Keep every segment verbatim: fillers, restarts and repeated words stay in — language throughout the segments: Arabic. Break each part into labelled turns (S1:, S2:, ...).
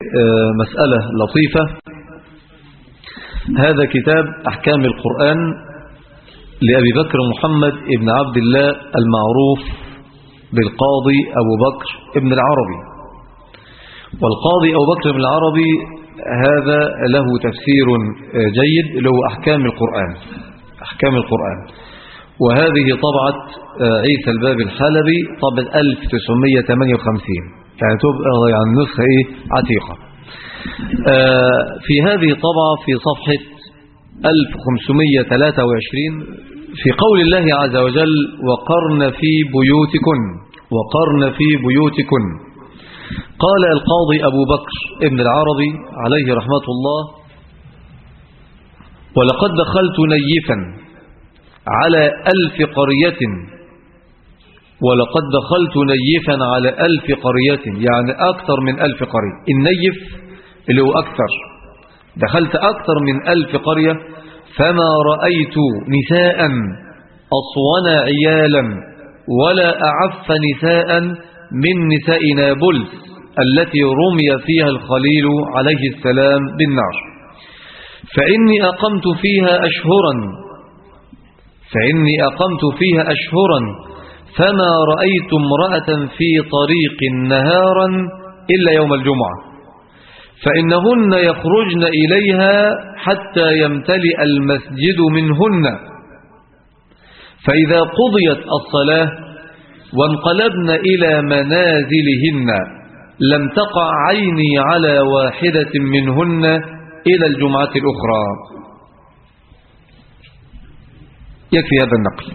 S1: مسألة لطيفة. هذا كتاب أحكام القرآن لأبي بكر محمد ابن عبد الله المعروف بالقاضي أبو بكر ابن العربي. والقاضي أبو بكر ابن العربي هذا له تفسير جيد له أحكام القرآن أحكام القرآن وهذه طبعة عيسى الباب الحلبي طبعة ألف وتسعمائة وثمانية وخمسين، يعني تبقى يعني نسخة إيه عتيقة. في هذه طبعة في صفحة ألف وخمسمائة وثلاثة وعشرين في قول الله عز وجل: وقرن في بيوتكن وقرن في بيوتكن. قال القاضي أبو بكر ابن العربي عليه رحمة الله: ولقد دخلت نيفا على ألف قرية ولقد دخلت نيفا على ألف قرية، يعني أكثر من ألف قرية. النيف اللي هو أكثر، دخلت أكثر من ألف قرية، فما رأيت نساء أصون عيالا ولا أعف نساء من نساء نابلس التي رمي فيها الخليل عليه السلام بالنار. فإني أقمت فيها أشهرا فإني أقمت فيها أشهرا فما رأيت امرأة في طريق نهارا إلا يوم الجمعة، فإنهن يخرجن إليها حتى يمتلئ المسجد منهن، فإذا قضيت الصلاة وانقلبن إلى منازلهن لم تقع عيني على واحدة منهن إلى الجمعة الأخرى. يكفي هذا النقل،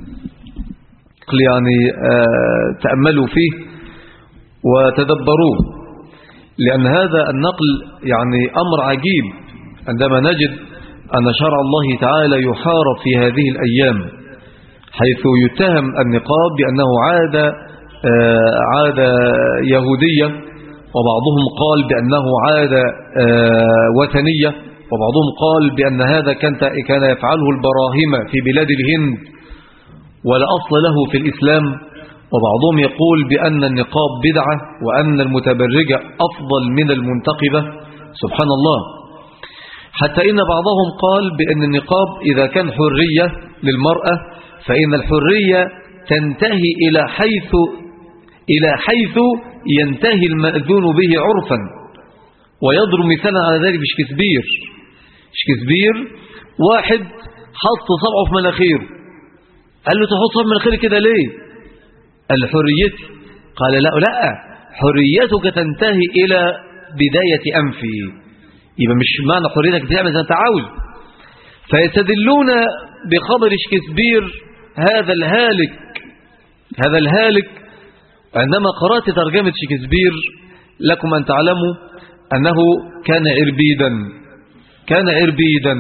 S1: يعني آه تأملوا فيه وتدبروه، لأن هذا النقل يعني أمر عجيب عندما نجد أن شرع الله تعالى يحارب في هذه الأيام، حيث يتهم النقاب بأنه عادة آه عادة يهودية، وبعضهم قال بأنه عادة آه وثنية، وبعضهم قال بأن هذا كان يفعله البراهمة في بلاد الهند ولا أصل له في الإسلام، وبعضهم يقول بأن النقاب بدعة وأن المتبرجة أفضل من المنتقبة. سبحان الله. حتى إن بعضهم قال بأن النقاب إذا كان حرية للمرأة فإن الحرية تنتهي إلى حيث إلى حيث ينتهي المأذون به عرفا. ويضرب مثلا على ذلك بشكسبير شكسبير واحد حط صبعه في مناخيره، قال له تحط صبعه في مناخيري كده ليه؟ قال حريتي. قال لا لا حريتك تنتهي إلى بداية أنفي، يبقى مش معنى حريتك تعمل زي ما انت عاوز. فيستدلون بخبر شكسبير هذا الهالك هذا الهالك عندما قرأت ترجمة شكسبير لكم أن تعلموا أنه كان عربيدا كان عربيدا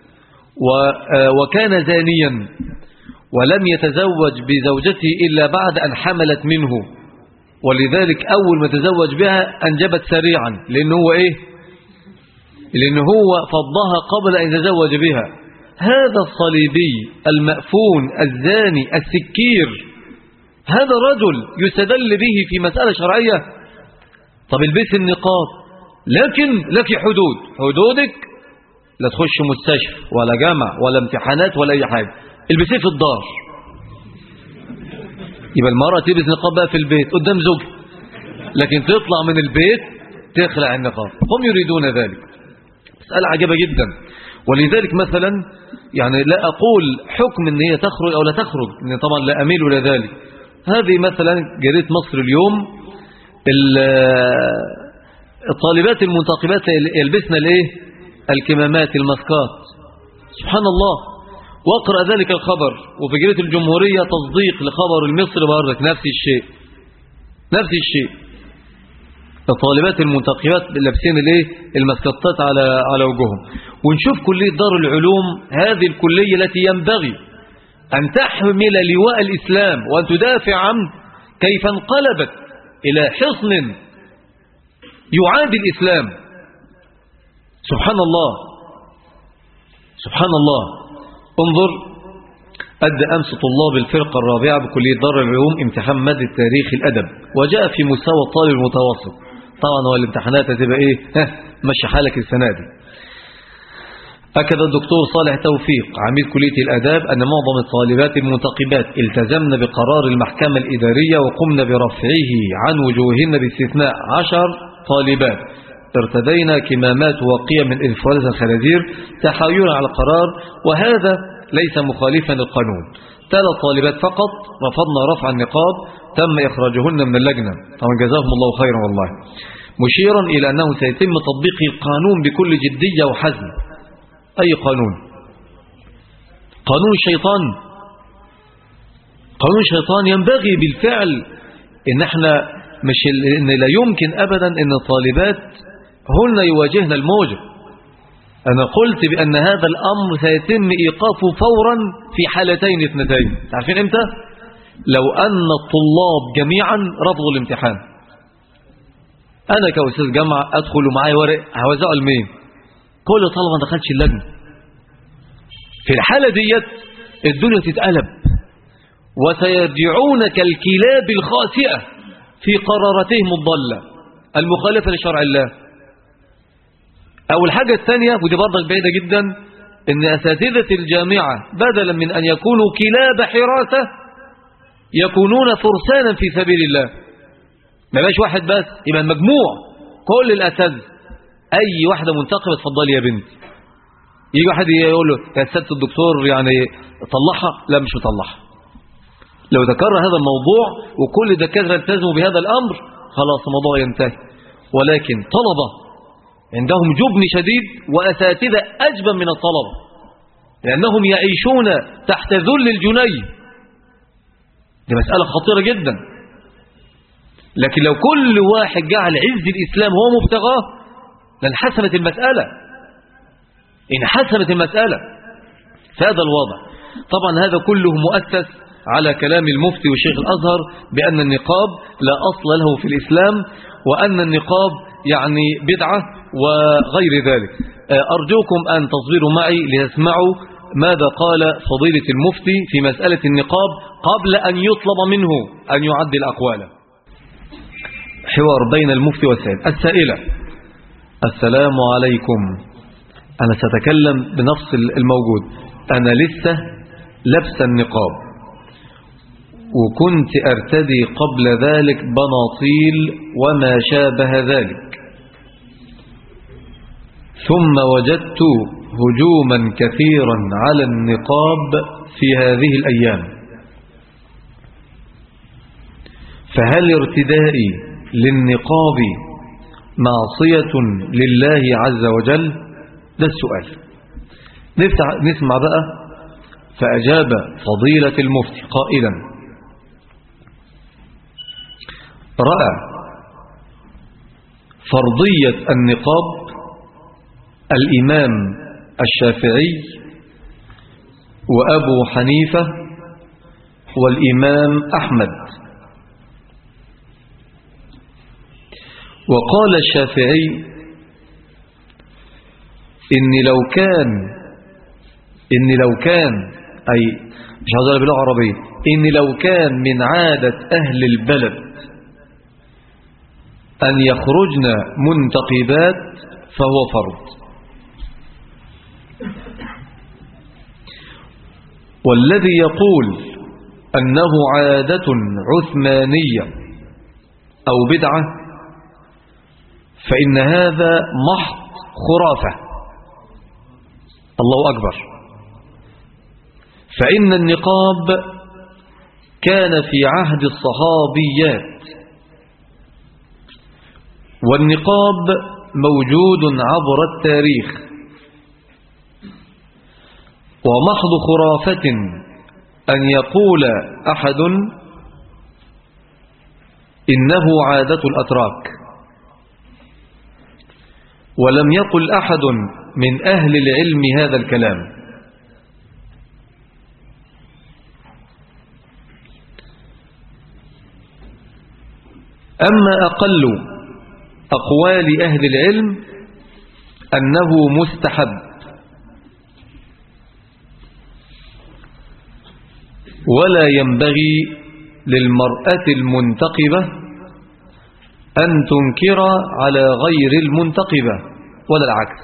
S1: وكان زانيا، ولم يتزوج بزوجته إلا بعد أن حملت منه، ولذلك أول ما تزوج بها أنجبت سريعا، لأنه هو إيه؟ لأنه هو فضها قبل أن يتزوج بها. هذا الصليبي المأفون الزاني السكير، هذا رجل يستدل به في مسألة شرعية. طب البس النقاب، لكن لك حدود، حدودك لا تخش مستشفى ولا جامعة ولا امتحانات ولا أي حاجة، البسيه في الدار. يبقى المرأة تلبس نقاب بقى في البيت قدام زوجها، لكن تطلع من البيت تخلع النقاب. هم يريدون ذلك. مسألة عجيبة جدا. ولذلك مثلا يعني لا أقول حكم ان هي تخرج أو لا تخرج، ان طبعا لا أميل إلى ذلك. هذه مثلا جريدة مصر اليوم، الطالبات المنتقبات يلبسن الايه؟ الكمامات الماسكات. سبحان الله. واقرأ ذلك الخبر، وفي جريدة الجمهورية تصديق لخبر المصري برضك نفس الشيء نفس الشيء الطالبات المنتقبات لابسين الايه؟ الماسكات على على وجوههم. ونشوف كلية دار العلوم، هذه الكلية التي ينبغي أن تحمل لواء الإسلام وأن تدافع عنه، كيف انقلبت إلى حصن يعادي الإسلام. سبحان الله سبحان الله. انظر، أدى أمس طلاب الفرقة الرابعة بكلية دار العلوم امتحان مادة تاريخ الأدب، وجاء في مستوى الطالب المتوسط، طبعا هو الامتحانات هتبقى ايه؟ ها مشي حالك السنة دي. أكد الدكتور صالح توفيق عميد كلية الآداب أن معظم الطالبات المنتقبات التزمن بقرار المحكمة الإدارية وقمن برفعه عن وجوههن باستثناء عشر طالبات ارتدينا كمامات واقية من إنفلونزا الخنازير تحايلا على القرار، وهذا ليس مخالفا للقانون. ثلاث طالبات فقط رفضنا رفع النقاب تم إخراجهن من اللجنة، طبعا جزاهم الله خيرا والله، مشيرا إلى أنه سيتم تطبيق القانون بكل جدية وحزم. أي قانون؟ قانون الشيطان. قانون الشيطان. ينبغي بالفعل إن احنا مش إن لا يمكن أبدا إن الطالبات هن يواجهن الموجب. أنا قلت بأن هذا الأمر سيتم إيقافه فورا في حالتين اثنتين. تعرفين إمتى؟ لو أن الطلاب جميعا رفضوا الامتحان. أنا كأستاذ جامعة أدخل معايا ورق هوزعه لمين؟ كل طلبة ما دخلش اللجنة. في الحالة ديت الدنيا تتقلب وسيرجعون كالكلاب الخاسئة في قراراتهم الضالة المخالفة لشرع الله. أو الحاجة الثانية ودي برضك بعيدة جدا، إن أساتذة الجامعة بدلا من أن يكونوا كلاب حراسة يكونون فرسانا في سبيل الله. ما بقاش واحد بس، يبقى المجموع كل الأساتذة. أي واحدة منتقبة اتفضلي يا بنت. يجي واحد يقول له يا سيادة الدكتور يعني طلعها، لا مش مطلعها. لو تكرر هذا الموضوع وكل الدكاترة التزموا بهذا الأمر خلاص الموضوع ينتهي. ولكن طلبة عندهم جبن شديد وأساتذة أجبن من الطلبة، لأنهم يعيشون تحت ذل الجني. دي مسألة خطيرة جدا. لكن لو كل واحد جعل عز الإسلام هو مبتغاه لانحسمت المسألة، انحسمت المسألة. فهذا الوضع. طبعا هذا كله مؤسس على كلام المفتي والشيخ الأزهر بأن النقاب لا أصل له في الإسلام، وأن النقاب يعني بدعة وغير ذلك. أرجوكم أن تصبروا معي ليسمعوا ماذا قال فضيلة المفتي في مسألة النقاب قبل أن يطلب منه أن يعدل أقواله. حوار بين المفتي والسائل. السائلة: السلام عليكم، أنا سأتكلم بنفس الموجود. أنا لسه لبس النقاب وكنت أرتدي قبل ذلك بناطيل وما شابه ذلك، ثم وجدت هجوما كثيرا على النقاب في هذه الأيام، فهل ارتدائي للنقاب معصية لله عز وجل؟ ده السؤال. نفتح نسمع بقى. فأجاب فضيلة المفتي قائلا: رأى فرضية النقاب الإمام الشافعي وأبو حنيفة والإمام أحمد. وقال الشافعي: إن لو كان إن لو كان أي مش هذا باللغة العربية، إن لو كان من عادة أهل البلد أن يخرجن منتقبات فهو فرض. والذي يقول أنه عادة عثمانية أو بدعة فإن هذا محض خرافة. الله أكبر. فإن النقاب كان في عهد الصحابيات، والنقاب موجود عبر التاريخ، ومحض خرافة أن يقول أحد إنه عادة الأتراك، ولم يقل أحد من أهل العلم هذا الكلام. أما أقل أقوال أهل العلم أنه مستحب، ولا ينبغي للمرأة المنتقبة أن تنكر على غير المنتقبة ولا العكس.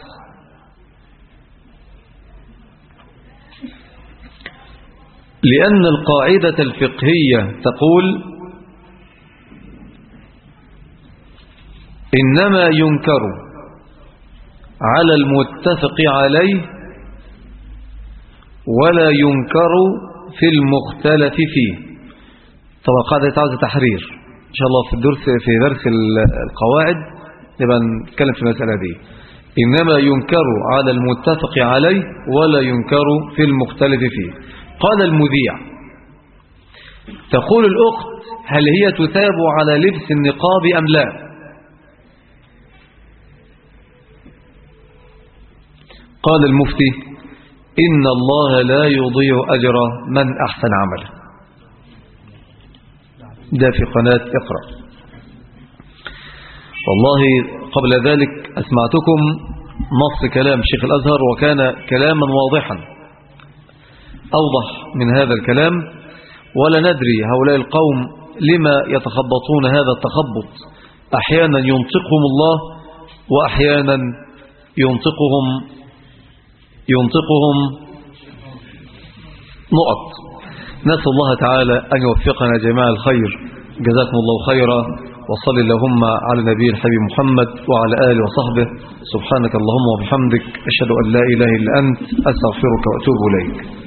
S1: لأن القاعدة الفقهية تقول إنما ينكر على المتفق عليه ولا ينكر في المختلف فيه. طبعا قاعدة تعوز تحرير إن شاء الله في الدرس في درس القواعد نبقى نتكلم في المسألة دي. إنما ينكر على المتفق عليه ولا ينكر في المختلف فيه. قال المذيع: تقول الأخت: هل هي تثاب على لبس النقاب أم لا؟ قال المفتي: إن الله لا يضيع أجر من أحسن عمله. ده في قناة اقرأ. والله قبل ذلك أسمعتكم نص كلام شيخ الأزهر وكان كلاما واضحا أوضح من هذا الكلام، ولا ندري هؤلاء القوم لما يتخبطون هذا التخبط. أحيانا ينطقهم الله وأحيانا ينطقهم ينطقهم نقط. نسأل الله تعالى أن يوفقنا جميع الخير. جزاكم الله خيرا، وصل اللهم على نبي الحبيب محمد وعلى آله وصحبه. سبحانك اللهم وبحمدك، أشهد أن لا إله إلا أنت، أستغفرك وأتوب إليك.